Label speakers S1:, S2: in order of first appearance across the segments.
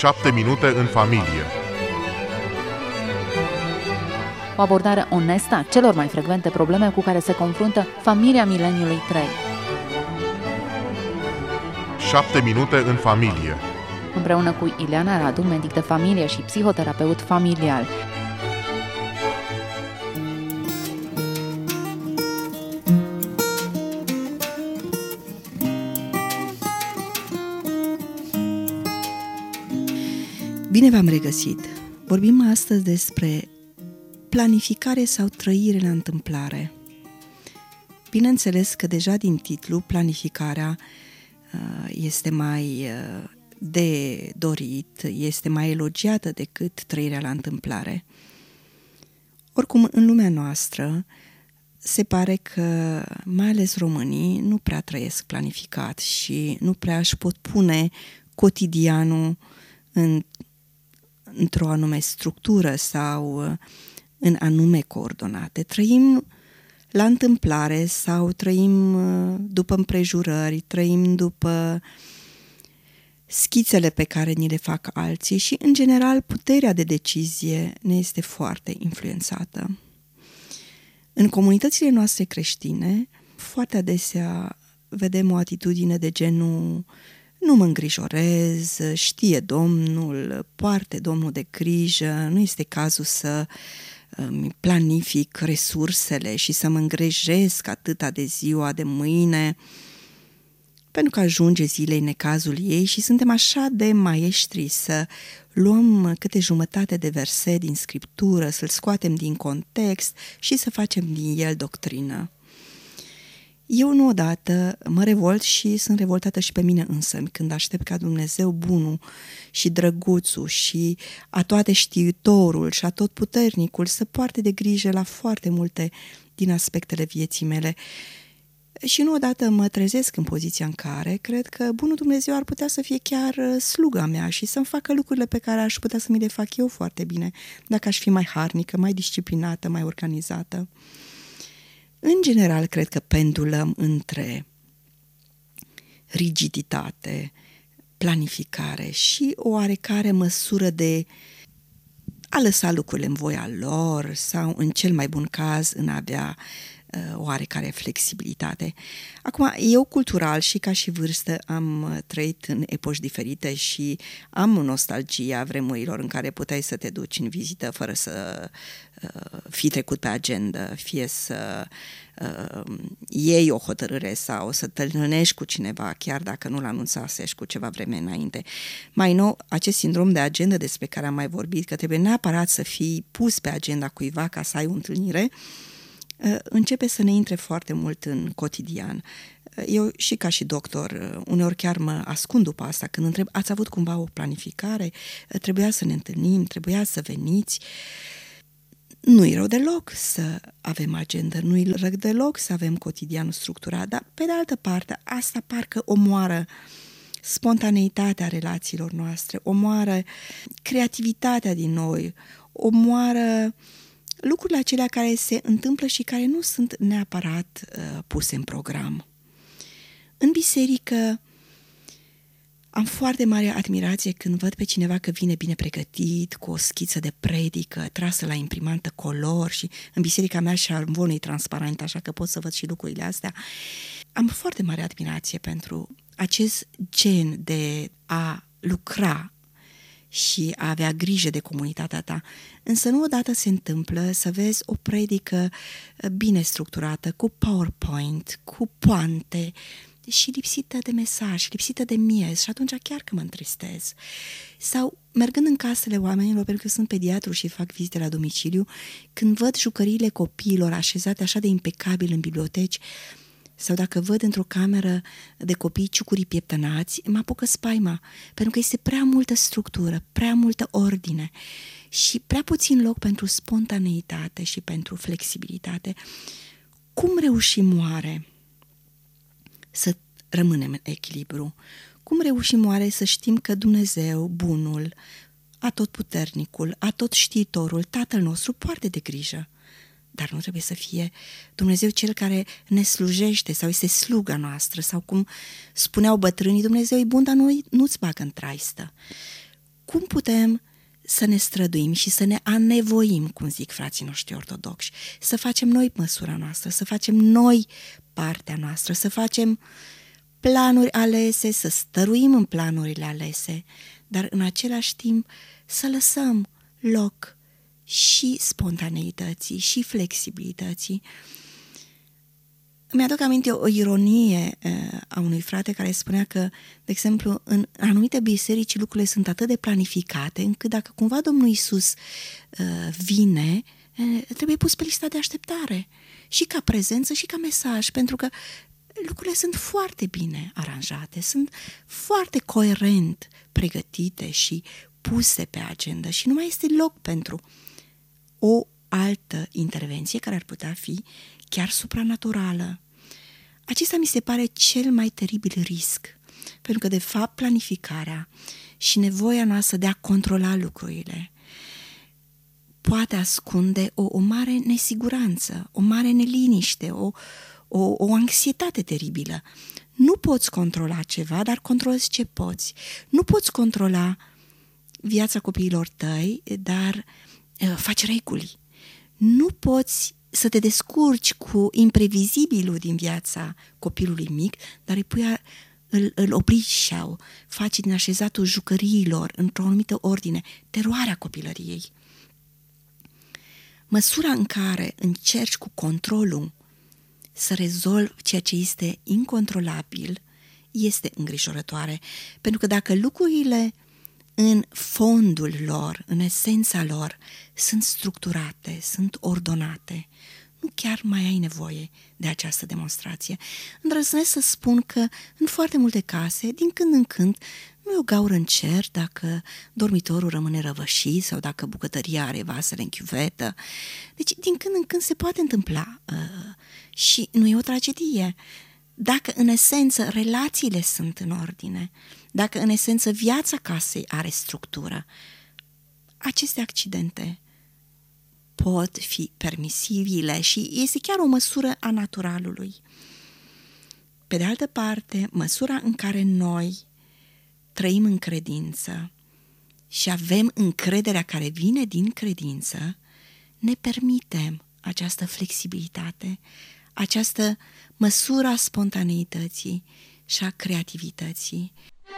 S1: 7 minute în familie.
S2: O abordare onestă a celor mai frecvente probleme cu care se confruntă familia mileniului 3.
S1: 7 minute în familie.
S2: Împreună cu Ileana Radu, medic de familie și psihoterapeut familial.
S3: Bine v-am regăsit! Vorbim astăzi despre planificare sau trăire la întâmplare. Bineînțeles că deja din titlu planificarea este mai de dorit, este mai elogiată decât trăirea la întâmplare. Oricum, în lumea noastră se pare că mai ales românii nu prea trăiesc planificat și nu prea își pot pune cotidianul într-o anume structură sau în anume coordonate. Trăim la întâmplare sau trăim după împrejurări, trăim după schițele pe care ni le fac alții și, în general, puterea de decizie ne este foarte influențată. În comunitățile noastre creștine, foarte adesea vedem o atitudine de genul: nu mă îngrijorez, știe Domnul, poartă Domnul de grijă, nu este cazul să planific resursele și să mă îngrijesc atâta de ziua de mâine, pentru că ajunge zilei necazul ei și suntem așa de maestri să luăm câte jumătate de verset din Scriptură, să-l scoatem din context și să facem din el doctrină. Eu nu odată mă revolt și sunt revoltată și pe mine însămi când aștept ca Dumnezeu bunul și drăguțul și atoate știutorul și atotputernicul să poarte de grijă la foarte multe din aspectele vieții mele. Și nu odată mă trezesc în poziția în care cred că bunul Dumnezeu ar putea să fie chiar sluga mea și să-mi facă lucrurile pe care aș putea să mi le fac eu foarte bine, dacă aș fi mai harnică, mai disciplinată, mai organizată. În general, cred că pendulăm între rigiditate, planificare și o oarecare măsură de a lăsa lucrurile în voia lor sau, în cel mai bun caz, în a avea oarecare flexibilitate. Acum, eu cultural și ca și vârstă am trăit în epoci diferite și am nostalgia vremurilor în care puteai să te duci în vizită fără să fii trecut pe agenda, fie să iei o hotărâre sau să te întâlnești cu cineva, chiar dacă nu-l anunțasești cu ceva vreme înainte. Mai nou, acest sindrom de agenda despre care am mai vorbit, că trebuie neapărat să fii pus pe agenda cuiva ca să ai o întâlnire, începe să ne intre foarte mult în cotidian. Eu și ca și doctor, uneori chiar mă ascund după asta când întreb: ați avut cumva o planificare? Trebuia să ne întâlnim? Trebuia să veniți? Nu-i rău deloc să avem agenda, nu-i rău deloc să avem cotidianul structurat, dar pe de altă parte asta parcă omoară spontaneitatea relațiilor noastre, omoară creativitatea din noi, omoară lucrurile acelea care se întâmplă și care nu sunt neapărat puse în program. În biserică am foarte mare admirație când văd pe cineva că vine bine pregătit, cu o schiță de predică, trasă la imprimantă color și în biserica mea șarvonul e transparent, așa că pot să văd și lucrurile astea. Am foarte mare admirație pentru acest gen de a lucra și a avea grijă de comunitatea ta. Însă nu odată se întâmplă să vezi o predică bine structurată, cu PowerPoint, cu poante și lipsită de mesaj, lipsită de miez, și atunci chiar că mă întristez. Sau mergând în casele oamenilor, pentru că sunt pediatru și fac vizite la domiciliu, când văd jucăriile copiilor așezate așa de impecabil în biblioteci, sau dacă văd într-o cameră de copii ciucurii pieptănați, mă apucă spaima, pentru că este prea multă structură, prea multă ordine și prea puțin loc pentru spontaneitate și pentru flexibilitate. Cum reușim oare să rămânem în echilibru? Cum reușim oare să știm că Dumnezeu, bunul, atotputernicul, atotștiitorul, Tatăl nostru, poartă de grijă? Dar nu trebuie să fie Dumnezeu cel care ne slujește sau este sluga noastră, sau cum spuneau bătrânii: Dumnezeu e bun, dar nu-ți bagă în traistă. cum putem să ne străduim și să ne anevoim, cum zic frații noștri ortodoxi, să facem noi măsura noastră, să facem noi partea noastră, să facem planuri alese, să stăruim în planurile alese, dar în același timp să lăsăm loc și spontaneității și flexibilității. Mi-aduc aminte o ironie a unui frate care spunea că, de exemplu, în anumite biserici lucrurile sunt atât de planificate încât dacă cumva Domnul Iisus vine, trebuie pus pe lista de așteptare și ca prezență și ca mesaj, pentru că lucrurile sunt foarte bine aranjate, sunt foarte coerent pregătite și puse pe agenda și nu mai este loc pentru o altă intervenție care ar putea fi chiar supranaturală. Acesta mi se pare cel mai teribil risc, pentru că de fapt planificarea și nevoia noastră de a controla lucrurile poate ascunde o mare nesiguranță, o mare neliniște, o anxietate teribilă. Nu poți controla ceva, dar controlezi ce poți. Nu poți controla viața copiilor tăi, dar faci reguli. Nu poți să te descurci cu imprevizibilul din viața copilului mic, dar îl obligi sau faci din așezatul jucăriilor într-o anumită ordine, teroarea copilăriei. Măsura în care încerci cu controlul să rezolvi ceea ce este incontrolabil este îngrijorătoare, pentru că dacă lucrurile în fondul lor, în esența lor, sunt structurate, sunt ordonate, nu chiar mai ai nevoie de această demonstrație. Îndrăznesc să spun că în foarte multe case, din când în când, nu e o gaură în cer dacă dormitorul rămâne răvășit sau dacă bucătăria are vasele în chiuvetă. Deci, din când în când se poate întâmpla și nu e o tragedie. Dacă în esență relațiile sunt în ordine, dacă în esență viața casei are structură, aceste accidente pot fi permisibile și este chiar o măsură a naturalului. Pe de altă parte, măsura în care noi trăim în credință și avem încrederea care vine din credință, ne permitem această flexibilitate, această măsură a spontaneității și a creativității.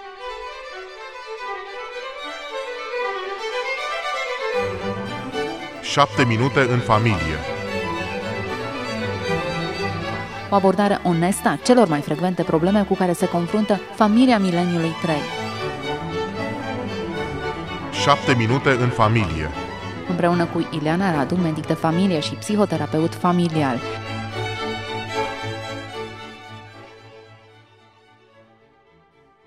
S1: Șapte minute în familie.
S2: O abordare onestă a celor mai frecvente probleme cu care se confruntă familia mileniului 3.
S1: 7 minute în familie.
S2: Împreună cu Ileana Radu, medic de familie și psihoterapeut familial.